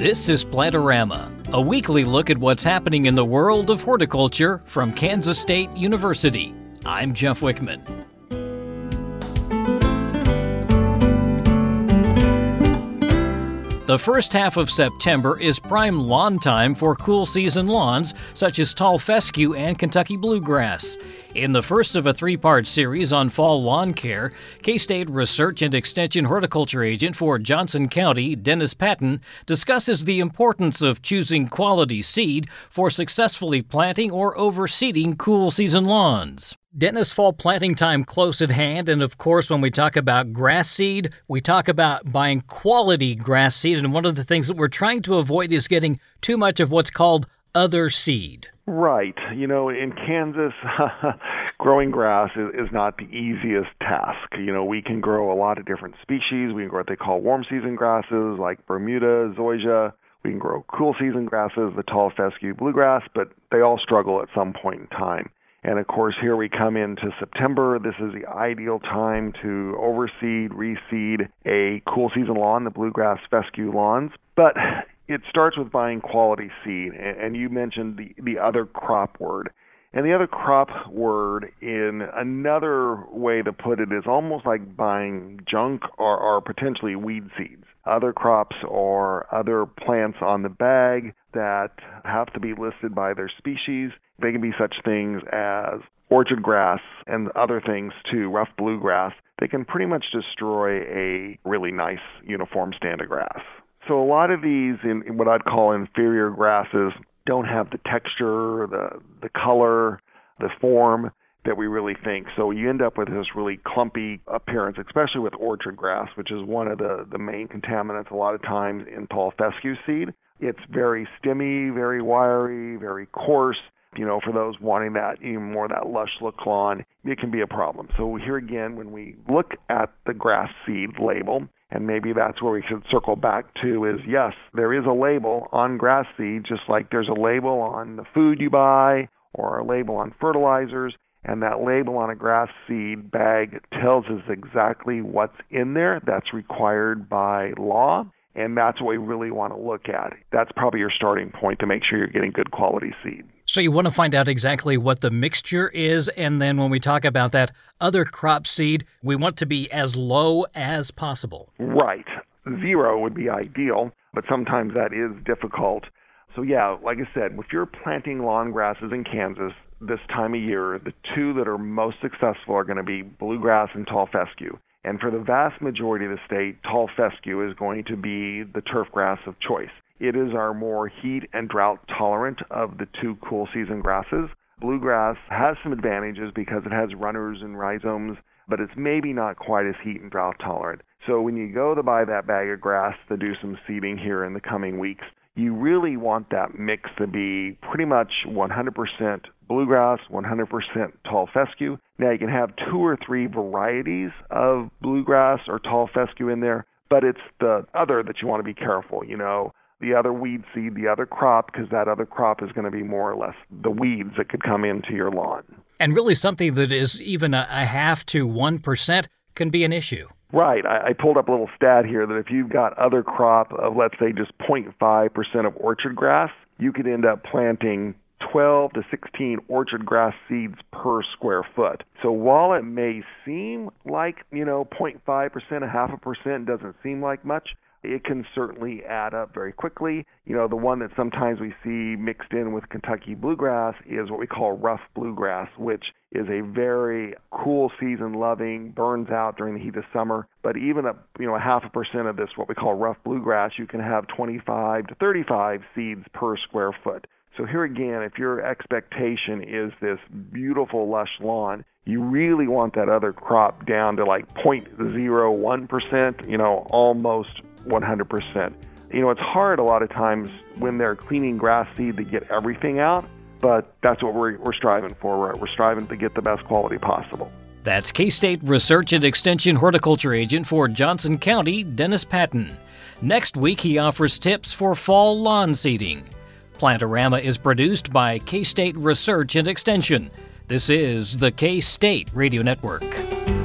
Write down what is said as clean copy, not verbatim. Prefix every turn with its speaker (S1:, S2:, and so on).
S1: This is Plantorama, a weekly look at what's happening in the world of horticulture from Kansas State University. I'm Jeff Wickman. The first half of September is prime lawn time for cool season lawns such as tall fescue and Kentucky bluegrass. In the first of a three-part series on fall lawn care, K-State Research and Extension Horticulture Agent for Johnson County, Dennis Patton, discusses the importance of choosing quality seed for successfully planting or overseeding cool season lawns. Dennis, fall planting time close at hand, and of course when we talk about grass seed, we talk about buying quality grass seed, and one of the things that we're trying to avoid is getting too much of what's called other seed.
S2: Right. You know, in Kansas, growing grass is not the easiest task. You know, we can grow a lot of different species. We can grow what they call warm season grasses like Bermuda, zoysia. We can grow cool season grasses, the tall fescue bluegrass, but they all struggle at some point in time. And of course, here we come into September. This is the ideal time to overseed, reseed a cool season lawn, the bluegrass fescue lawns. But it starts with buying quality seed. And you mentioned the other crop word. And the other crop word, in another way to put it, is almost like buying junk or potentially weed seeds. Other crops or other plants on the bag that have to be listed by their species. They can be such things as orchard grass and other things too, rough bluegrass. They can pretty much destroy a really nice uniform stand of grass. So a lot of these, in what I'd call inferior grasses, don't have the texture, the color, the form that we really think. So you end up with this really clumpy appearance, especially with orchard grass, which is one of the main contaminants a lot of times in tall fescue seed. It's very stemmy, very wiry, very coarse. You know, for those wanting that, even more that lush look lawn, it can be a problem. So here again, when we look at the grass seed label, and maybe that's where we should circle back to is, yes, there is a label on grass seed, just like there's a label on the food you buy or a label on fertilizers. And that label on a grass seed bag tells us exactly what's in there. That's required by law. And that's what we really want to look at. That's probably your starting point to make sure you're getting good quality seed.
S1: So you want to find out exactly what the mixture is, and then when we talk about that other crop seed, we want to be as low as possible.
S2: Right. 0 would be ideal, but sometimes that is difficult. So yeah, like I said, if you're planting lawn grasses in Kansas this time of year, the two that are most successful are going to be bluegrass and tall fescue. And for the vast majority of the state, tall fescue is going to be the turf grass of choice. It is our more heat and drought tolerant of the two cool season grasses. Bluegrass has some advantages because it has runners and rhizomes, but it's maybe not quite as heat and drought tolerant. So when you go to buy that bag of grass to do some seeding here in the coming weeks, you really want that mix to be pretty much 100% bluegrass, 100% tall fescue. Now, you can have 2 or 3 varieties of bluegrass or tall fescue in there, but it's the other that you want to be careful, you know, the other weed seed, the other crop, because that other crop is going to be more or less the weeds that could come into your lawn. And
S1: really something that is even a 0.5 to 1% can be an issue.
S2: Right. I pulled up a little stat here that if you've got other crop of, let's say, just 0.5% of orchard grass, you could end up planting 12 to 16 orchard grass seeds per square foot. So while it may seem like, 0.5%, 0.5% doesn't seem like much, it can certainly add up very quickly. The one that sometimes we see mixed in with Kentucky bluegrass is what we call rough bluegrass, which is a very cool season loving, burns out during the heat of summer. But even up, 0.5% of this, what we call rough bluegrass, you can have 25 to 35 seeds per square foot. So here again, if your expectation is this beautiful, lush lawn, you really want that other crop down to like 0.01%, almost 100%. It's hard a lot of times when they're cleaning grass seed to get everything out, but that's what we're striving for. We're striving to get the best quality possible.
S1: That's K-State Research and Extension Horticulture Agent for Johnson County, Dennis Patton. Next week, he offers tips for fall lawn seeding. Plantorama is produced by K-State Research and Extension. This is the K-State Radio Network.